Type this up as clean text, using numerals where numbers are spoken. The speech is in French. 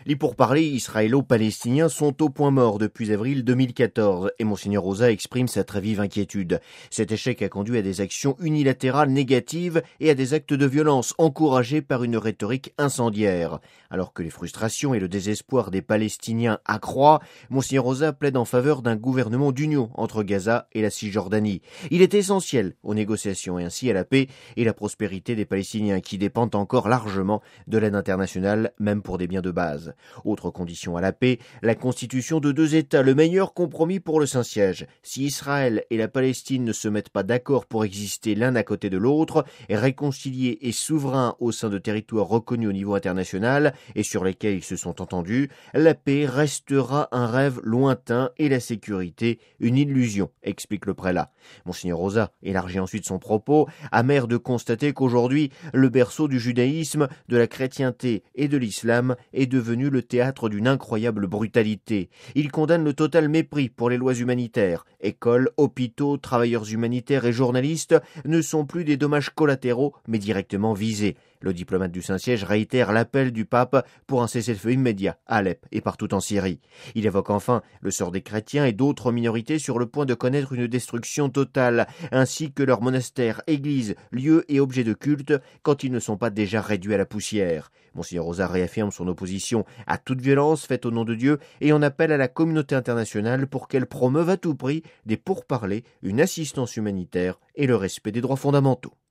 Les pourparlers israélo-palestiniens sont au point mort depuis avril 2014 et Monseigneur Rosa exprime sa très vive inquiétude. Cet échec a conduit à des actions unilatérales négatives et à des actes de violence encouragés par une rhétorique incendiaire. Alors que les frustrations et le désespoir des Palestiniens accroissent, Monseigneur Rosa plaide en faveur d'un gouvernement d'union entre Gaza et la Cisjordanie. Il est essentiel aux négociations et ainsi à la paix et la prospérité des Palestiniens qui dépendent encore largement de l'aide internationale, même pour des biens de base. Autre condition à la paix, la constitution de 2 États, le meilleur compromis pour le Saint-Siège. Si Israël et la Palestine ne se mettent pas d'accord pour exister l'un à côté de l'autre, réconciliés et souverains au sein de territoires reconnus au niveau international et sur lesquels ils se sont entendus, la paix restera un rêve lointain et la sécurité une illusion, explique le prélat. Monseigneur Rosa élargit ensuite son propos, amer de constater qu'aujourd'hui, le berceau du judaïsme, de la chrétienté et de l'islam est devenu le théâtre d'une incroyable brutalité. Il condamne le total mépris pour les lois humanitaires. Écoles, hôpitaux, travailleurs humanitaires et journalistes ne sont plus des dommages collatéraux, mais directement visés. Le diplomate du Saint-Siège réitère l'appel du pape pour un cessez-le-feu immédiat à Alep et partout en Syrie. Il évoque enfin le sort des chrétiens et d'autres minorités sur le point de connaître une destruction totale, ainsi que leurs monastères, églises, lieux et objets de culte, quand ils ne sont pas déjà réduits à la poussière. Monseigneur Rosa réaffirme son opposition à toute violence faite au nom de Dieu et en appelle à la communauté internationale pour qu'elle promeuve à tout prix des pourparlers, une assistance humanitaire et le respect des droits fondamentaux.